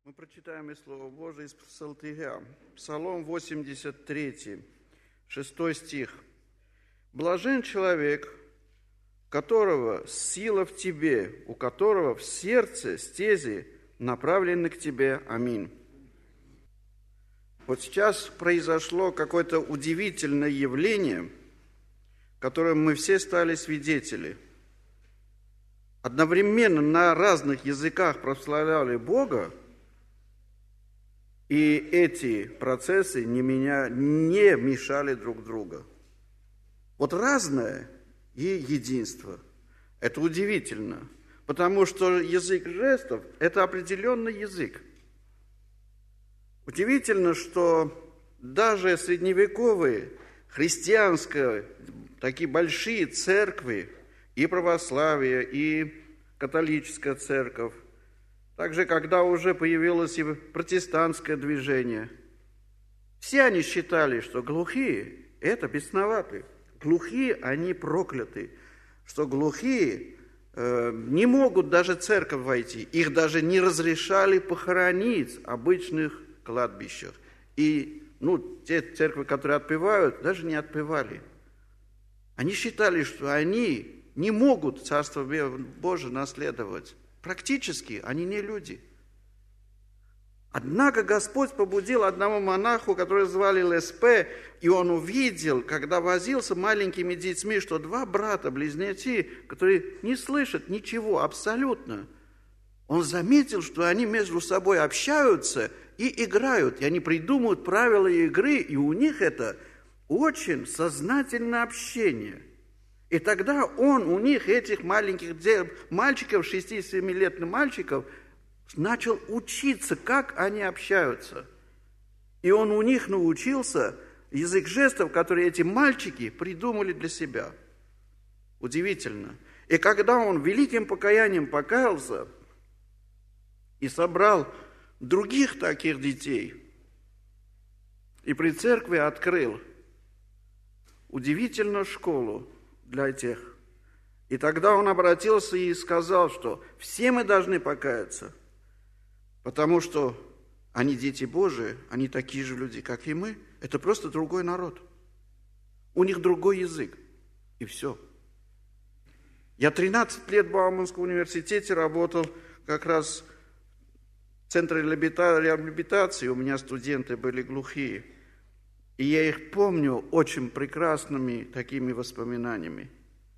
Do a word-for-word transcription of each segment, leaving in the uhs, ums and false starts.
Мы прочитаем из Слова Божия из Псалтыря, Псалом восемьдесят три, шестой стих. «Блажен человек, которого сила в тебе, у которого в сердце стези направлены к тебе. Аминь». Вот сейчас произошло какое-то удивительное явление, которым мы все стали свидетели. Одновременно на разных языках прославляли Бога, и эти процессы не, меня, не мешали друг другу. Вот разное и единство. Это удивительно, потому что язык жестов – это определенный язык. Удивительно, что даже средневековые христианские, такие большие церкви, и православие, и католическая церковь, также, когда уже появилось и протестантское движение, все они считали, что глухие – это бесноваты. Глухие, они прокляты. Что глухие э, не могут даже в церковь войти. Их даже не разрешали похоронить в обычных кладбищах. И ну, те церкви, которые отпевают, даже не отпевали. Они считали, что они не могут Царство Божие наследовать. Практически они не люди. Однако Господь побудил одному монаху, которого звали Леспе, и он увидел, когда возился маленькими детьми, что два брата-близнецы, которые не слышат ничего абсолютно, он заметил, что они между собой общаются и играют, и они придумывают правила игры, и у них это очень сознательное общение. И тогда он у них, этих маленьких мальчиков, шести-семилетних мальчиков, начал учиться, как они общаются. И он у них научился язык жестов, который эти мальчики придумали для себя. Удивительно. И когда он великим покаянием покаялся и собрал других таких детей, и при церкви открыл удивительную школу для тех. И тогда он обратился и сказал, что все мы должны покаяться, потому что они дети Божии, они такие же люди, как и мы. Это просто другой народ. У них другой язык. И все. Я тринадцать лет в Бауманском университете работал как раз в центре реабилитации. У меня студенты были глухие. И я их помню очень прекрасными такими воспоминаниями.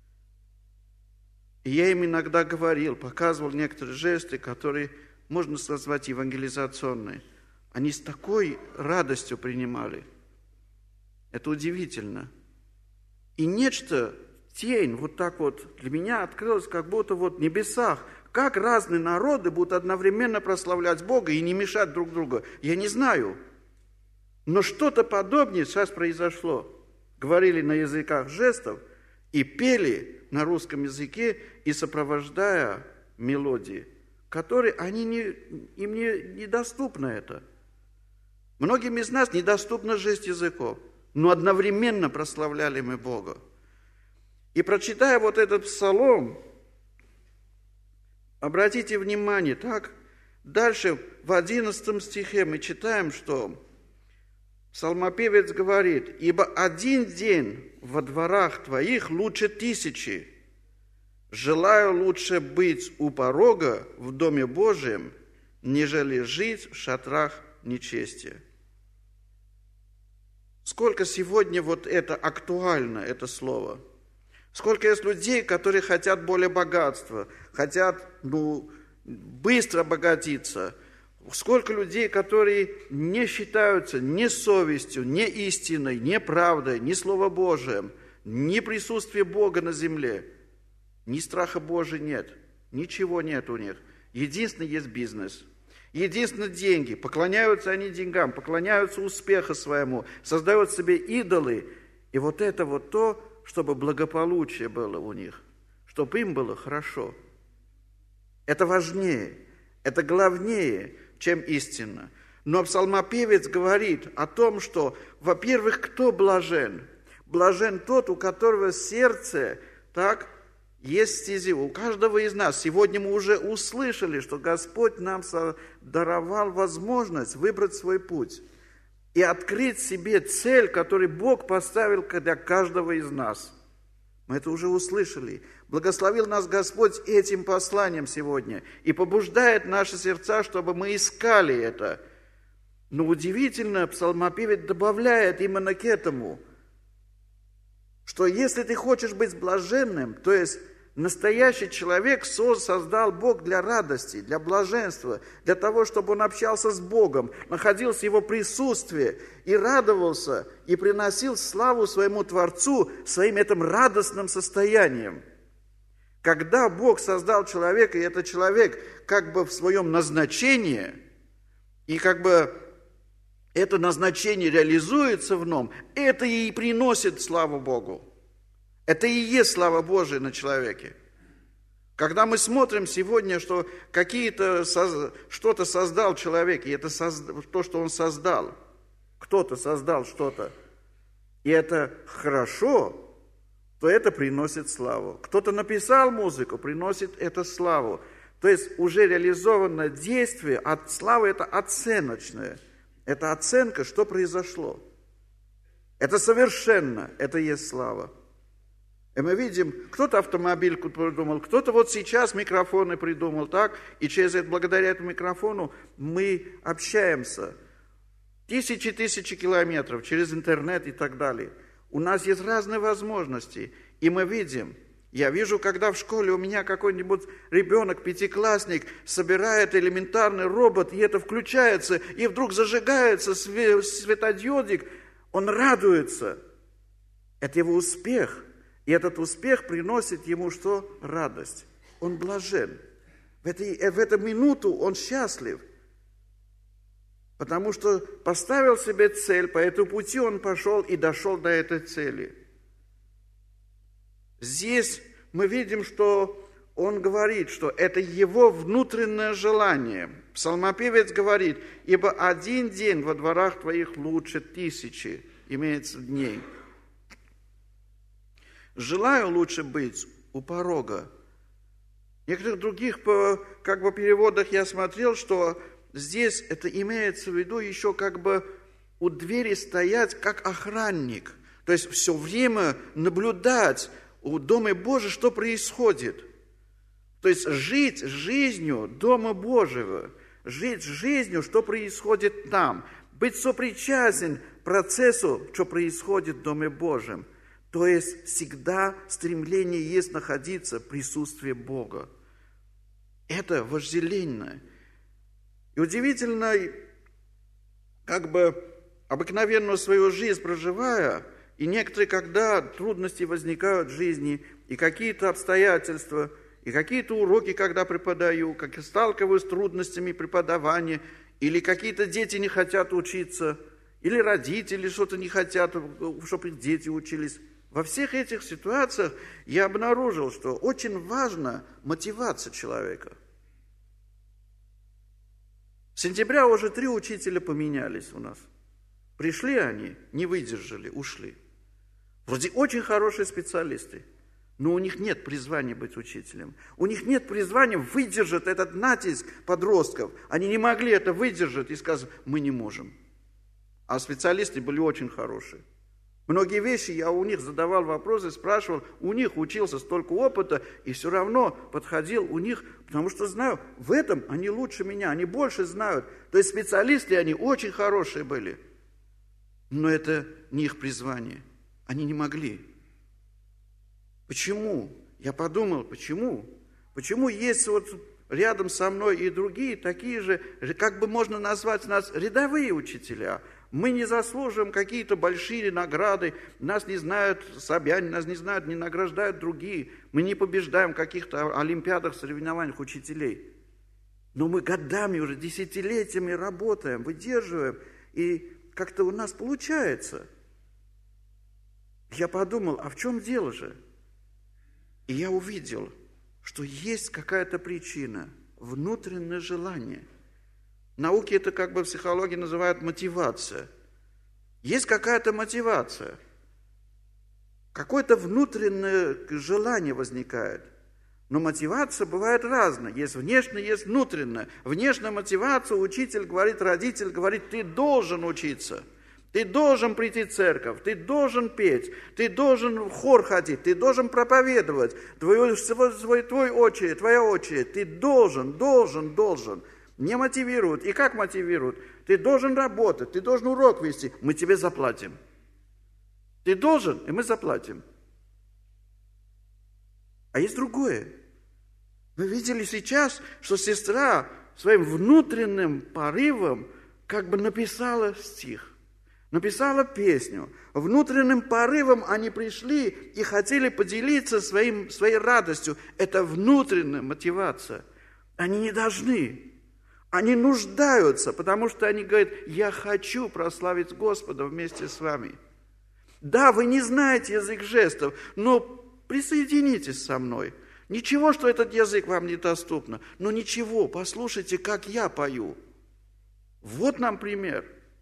И я им иногда говорил, показывал некоторые жесты, которые можно назвать евангелизационные. Они с такой радостью принимали. Это удивительно. И нечто, тень, вот так вот для меня открылось, как будто вот в небесах. Как разные народы будут одновременно прославлять Бога и не мешать друг другу. Я не знаю. Но что-то подобное сейчас произошло. Говорили на языках жестов и пели на русском языке, и сопровождая мелодии, которые они не, им не, недоступно это. Многим из нас недоступна жесть языков, но одновременно прославляли мы Бога. И прочитая вот этот псалом, обратите внимание, так, дальше в одиннадцатом стихе мы читаем, что псалмопевец говорит: «Ибо один день во дворах твоих лучше тысячи. Желаю лучше быть у порога в доме Божьем, нежели жить в шатрах нечестия». Сколько сегодня вот это актуально, это слово. Сколько есть людей, которые хотят более богатства, хотят ну, быстро обогатиться. Сколько людей, которые не считаются ни совестью, ни истиной, ни правдой, ни Словом Божиим, ни присутствия Бога на земле, ни страха Божия нет, ничего нет у них. Единственное, есть бизнес. Единственное, деньги. Поклоняются они деньгам, поклоняются успеху своему, создают себе идолы. И вот это вот то, чтобы благополучие было у них, чтобы им было хорошо. Это важнее, это главнее, чем истина. Но псалмопевец говорит о том, что, во-первых, кто блажен? Блажен тот, у которого сердце так есть стези. У каждого из нас. Сегодня мы уже услышали, что Господь нам даровал возможность выбрать свой путь и открыть себе цель, которую Бог поставил для каждого из нас. Мы это уже услышали. Благословил нас Господь этим посланием сегодня и побуждает наши сердца, чтобы мы искали это. Но удивительно, псалмопевец добавляет именно к этому, что если ты хочешь быть блаженным, то есть настоящий человек создал Бог для радости, для блаженства, для того, чтобы он общался с Богом, находился в Его присутствии и радовался, и приносил славу своему Творцу своим этим радостным состоянием. Когда Бог создал человека, и этот человек как бы в своем назначении, и как бы это назначение реализуется в нем, это и приносит славу Богу. Это и есть слава Божия на человеке. Когда мы смотрим сегодня, что какие-то, что-то создал человек, и это то, что он создал, кто-то создал что-то, и это хорошо, то это приносит славу. Кто-то написал музыку, приносит это славу. То есть уже реализованное действие, от славы это оценочное. Это оценка, что произошло. Это совершенно, это есть слава. И мы видим, кто-то автомобиль придумал, кто-то вот сейчас микрофоны придумал, так? И через это, благодаря этому микрофону мы общаемся. Тысячи-тысячи километров через интернет и так далее. У нас есть разные возможности. И мы видим, я вижу, когда в школе у меня какой-нибудь ребенок, пятиклассник, собирает элементарный робот, и это включается, и вдруг зажигается светодиодик, он радуется. Это его успех. И этот успех приносит ему что? Радость. Он блажен. В, этой, в эту минуту он счастлив. Потому что поставил себе цель, по этому пути он пошел и дошел до этой цели. Здесь мы видим, что он говорит, что это его внутреннее желание. Псалмопевец говорит, ибо один день во дворах твоих лучше тысячи, имеется дней. Желаю лучше быть у порога. В некоторых других как бы, переводах я смотрел, что здесь это имеется в виду еще как бы у двери стоять как охранник. То есть все время наблюдать у Дома Божьего, что происходит. То есть жить жизнью Дома Божьего, жить жизнью, что происходит там, быть сопричастен процессу, что происходит в Доме Божьем. То есть всегда стремление есть находиться в присутствии Бога. Это вожделение. И удивительно, как бы обыкновенную свою жизнь проживая, и некоторые, когда трудности возникают в жизни, и какие-то обстоятельства, и какие-то уроки, когда преподаю, как и сталкиваюсь с трудностями преподавания, или какие-то дети не хотят учиться, или родители что-то не хотят, чтобы их дети учились. Во всех этих ситуациях я обнаружил, что очень важна мотивация человека. С сентября уже три учителя поменялись у нас. Пришли они, не выдержали, ушли. Вроде очень хорошие специалисты, но у них нет призвания быть учителем. У них нет призвания выдержать этот натиск подростков. Они не могли это выдержать и сказать, мы не можем. А специалисты были очень хорошие. Многие вещи я у них задавал вопросы, спрашивал, у них учился столько опыта, и все равно подходил у них, потому что знаю, в этом они лучше меня, они больше знают. То есть специалисты они очень хорошие были, но это не их призвание, они не могли. Почему? Я подумал, почему? Почему есть вот рядом со мной и другие такие же, как бы можно назвать нас, рядовые учителя? Мы не заслуживаем какие-то большие награды, нас не знают Собяне, нас не знают, не награждают другие. Мы не побеждаем в каких-то олимпиадах, соревнованиях учителей. Но мы годами, уже десятилетиями работаем, выдерживаем, и как-то у нас получается. Я подумал, а в чем дело же? И я увидел, что есть какая-то причина, внутреннее желание. В науке это как бы в психологии называют мотивация. Есть какая-то мотивация. Какое-то внутреннее желание возникает. Но мотивация бывает разная. Есть внешняя, есть внутренняя. Внешняя мотивация, учитель говорит, родитель говорит, ты должен учиться. Ты должен прийти в церковь, ты должен петь, ты должен в хор ходить, ты должен проповедовать. Твой, твой, твой очередь, твоя очередь. Ты должен, должен, должен. Не мотивируют. И как мотивируют? Ты должен работать, ты должен урок вести. Мы тебе заплатим. Ты должен, и мы заплатим. А есть другое. Вы видели сейчас, что сестра своим внутренним порывом как бы написала стих, написала песню. Внутренним порывом они пришли и хотели поделиться своим, своей радостью. Это внутренняя мотивация. Они не должны. Они нуждаются, потому что они говорят, я хочу прославить Господа вместе с вами. Да, вы не знаете язык жестов, но присоединитесь со мной. Ничего, что этот язык вам недоступно, но ничего, послушайте, как я пою. Вот нам пример.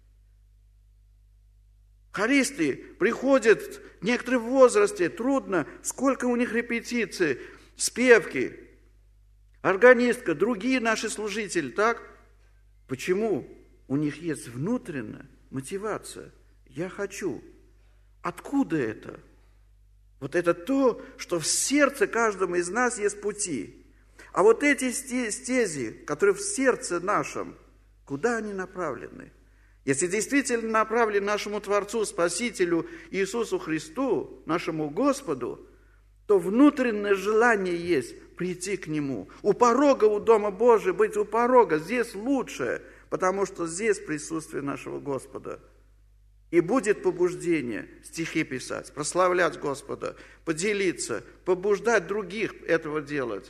Хористы приходят, некоторые в возрасте, трудно, сколько у них репетиций, спевки, органистка, другие наши служители, так? Почему? У них есть внутренняя мотивация. Я хочу. Откуда это? Вот это то, что в сердце каждого из нас есть пути. А вот эти стези, которые в сердце нашем, куда они направлены? Если действительно направлены нашему Творцу, Спасителю Иисусу Христу, нашему Господу, то внутреннее желание есть прийти к Нему. У порога, у Дома Божия, быть у порога, здесь лучше, потому что здесь присутствие нашего Господа. И будет побуждение стихи писать, прославлять Господа, поделиться, побуждать других этого делать.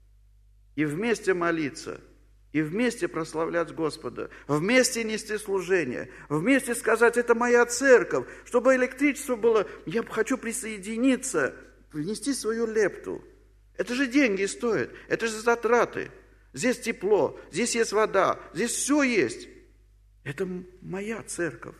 И вместе молиться, и вместе прославлять Господа, вместе нести служение, вместе сказать, это моя церковь, чтобы электричество было, я хочу присоединиться, внести свою лепту. Это же деньги стоит, это же затраты. Здесь тепло, здесь есть вода, здесь все есть. Это моя церковь.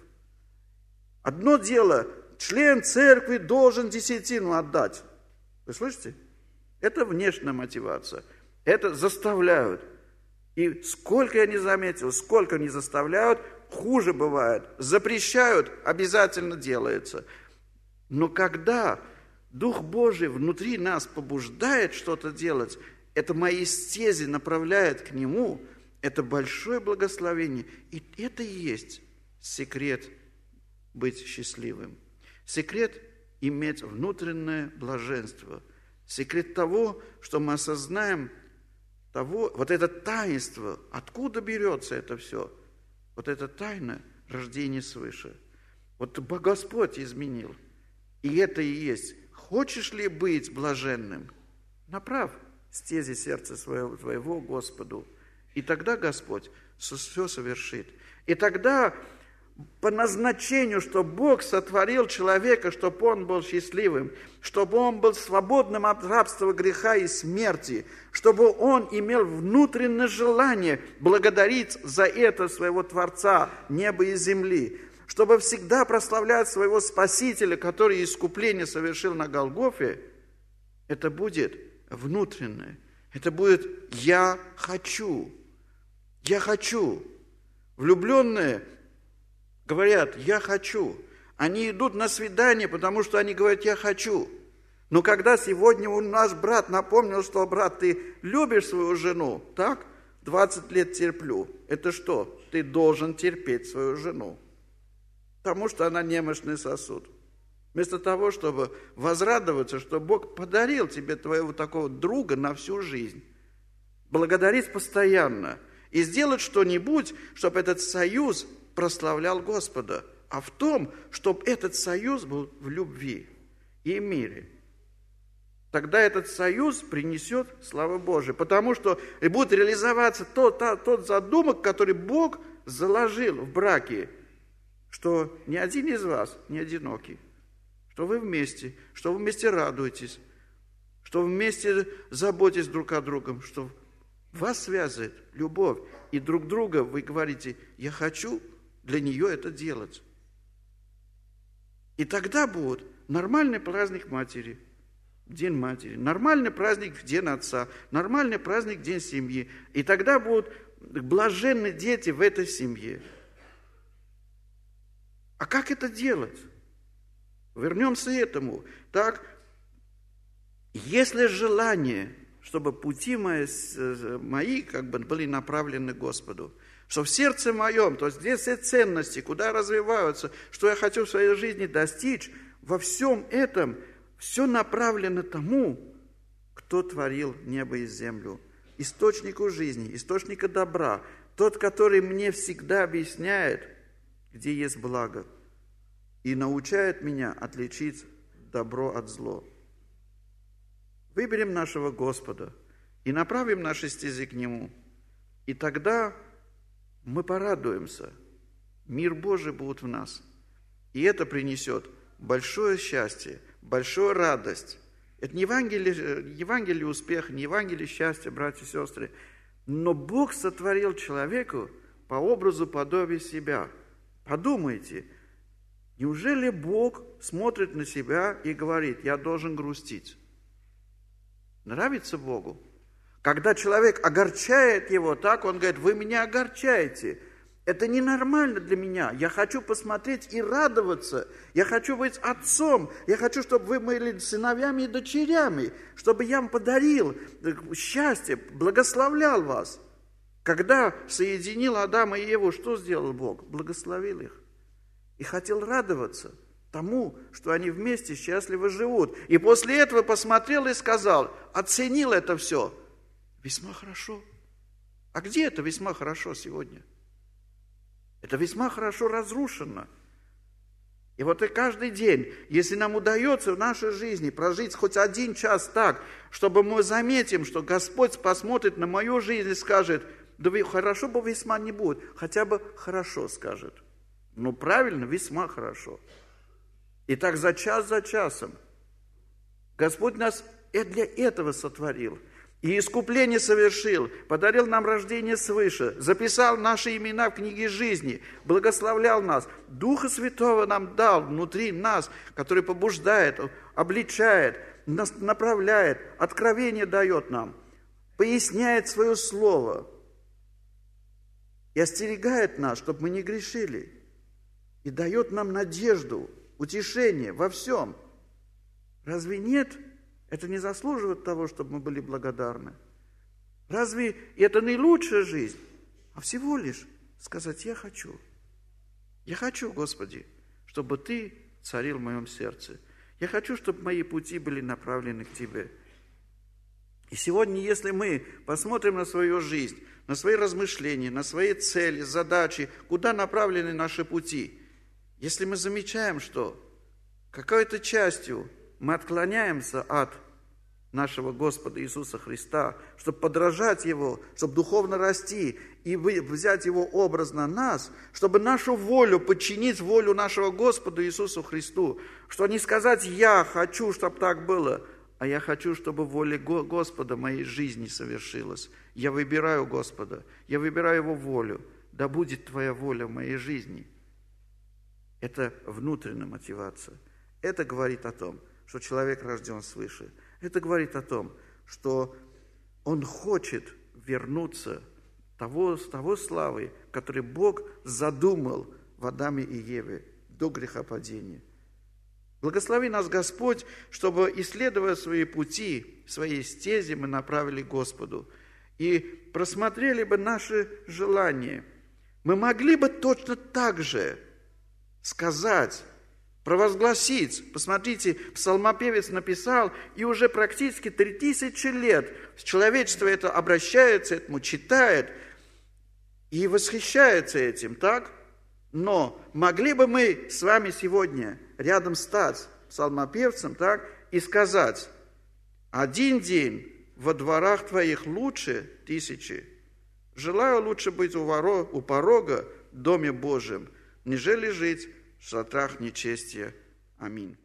Одно дело, член церкви должен десятину отдать. Вы слышите? Это внешняя мотивация. Это заставляют. И сколько я не заметил, сколько не заставляют, хуже бывает. Запрещают, обязательно делается. Но когда Дух Божий внутри нас побуждает что-то делать, это мои стези направляет к Нему, это большое благословение. И это и есть секрет быть счастливым. Секрет иметь внутреннее блаженство. Секрет того, что мы осознаем того, вот это таинство, откуда берется это все? Вот это тайна рождения свыше. Вот Господь изменил. И это и есть. Хочешь ли быть блаженным? Направь стези сердца своего, твоего Господу. И тогда Господь все совершит. И тогда по назначению, что Бог сотворил человека, чтобы он был счастливым, чтобы он был свободным от рабства, греха и смерти, чтобы он имел внутреннее желание благодарить за это своего Творца, неба и земли, чтобы всегда прославлять своего Спасителя, который искупление совершил на Голгофе, это будет внутреннее. Это будет «я хочу». «Я хочу». Влюбленные говорят «я хочу». Они идут на свидание, потому что они говорят «я хочу». Но когда сегодня у наш брат напомнил, что, брат, ты любишь свою жену, так? двадцать лет терплю. Это что? Ты должен терпеть свою жену, потому что она немощный сосуд. Вместо того, чтобы возрадоваться, что Бог подарил тебе твоего такого друга на всю жизнь. Благодарить постоянно. И сделать что-нибудь, чтобы этот союз прославлял Господа, а в том, чтобы этот союз был в любви и мире. Тогда этот союз принесет славу Божию, потому что и будет реализоваться тот, тот задумок, который Бог заложил в браке, что ни один из вас не одинокий, что вы вместе, что вы вместе радуетесь, что вы вместе заботитесь друг о другом, что вас связывает любовь, и друг друга вы говорите, я хочу для нее это делать. И тогда будет нормальный праздник матери. День матери, нормальный праздник в День отца, нормальный праздник в День семьи. И тогда будут блаженны дети в этой семье. А как это делать? Вернемся к этому. Так, если желание, чтобы пути мои, мои как бы были направлены к Господу, что в сердце моем, то есть где все ценности, куда развиваются, что я хочу в своей жизни достичь, во всем этом все направлено тому, кто творил небо и землю, источнику жизни, источника добра, тот, который мне всегда объясняет, где есть благо, и научает меня отличить добро от зла. Выберем нашего Господа и направим наши стези к Нему, и тогда мы порадуемся. Мир Божий будет в нас, и это принесет большое счастье, большую радость. Это не Евангелие, Евангелие успеха, не Евангелие счастья, братья и сестры, но Бог сотворил человеку по образу подобия себя. Подумайте, неужели Бог смотрит на себя и говорит: я должен грустить? Нравится Богу? Когда человек огорчает его так, он говорит: вы меня огорчаете. Это ненормально для меня. Я хочу посмотреть и радоваться. Я хочу быть отцом. Я хочу, чтобы вы были сыновьями и дочерями, чтобы я вам подарил счастье, благословлял вас. Когда соединил Адама и Еву, что сделал Бог? Благословил их. И хотел радоваться тому, что они вместе счастливо живут. И после этого посмотрел и сказал, оценил это все. Весьма хорошо. А где это весьма хорошо сегодня? Это весьма хорошо разрушено. И вот и каждый день, если нам удается в нашей жизни прожить хоть один час так, чтобы мы заметим, что Господь посмотрит на мою жизнь и скажет, да хорошо бы весьма не будет, хотя бы хорошо скажет. Ну правильно, весьма хорошо. И так за час за часом. Господь нас и для этого сотворил. И искупление совершил, подарил нам рождение свыше, записал наши имена в книге жизни, благословлял нас. Духа Святого нам дал внутри нас, который побуждает, обличает, нас направляет, откровение дает нам, поясняет свое слово и остерегает нас, чтобы мы не грешили. И дает нам надежду, утешение во всем. Разве нет? Это не заслуживает того, чтобы мы были благодарны. Разве это не лучшая жизнь? А всего лишь сказать, я хочу. Я хочу, Господи, чтобы Ты царил в моем сердце. Я хочу, чтобы мои пути были направлены к Тебе. И сегодня, если мы посмотрим на свою жизнь, на свои размышления, на свои цели, задачи, куда направлены наши пути, если мы замечаем, что какой-то частью мы отклоняемся от нашего Господа Иисуса Христа, чтобы подражать Его, чтобы духовно расти и взять Его образ на нас, чтобы нашу волю подчинить волю нашего Господа Иисусу Христу, что не сказать «я хочу, чтобы так было», а я хочу, чтобы воля Господа в моей жизни совершилась. Я выбираю Господа, я выбираю Его волю. Да будет Твоя воля в моей жизни. Это внутренняя мотивация. Это говорит о том, что человек рожден свыше. Это говорит о том, что он хочет вернуться того, с того славы, который Бог задумал в Адаме и Еве до грехопадения. Благослови нас, Господь, чтобы, исследуя свои пути, свои стези, мы направили к Господу и просмотрели бы наши желания. Мы могли бы точно так же сказать, провозгласить. Посмотрите, псалмопевец написал, и уже практически три тысячи лет человечество это обращается, этому читает и восхищается этим, так? Но могли бы мы с вами сегодня рядом стать псалмопевцем, так, и сказать, один день во дворах твоих лучше тысячи. Желаю лучше быть у, воро, у порога в Доме Божьем, нежели жить в шатрах нечестия. Аминь.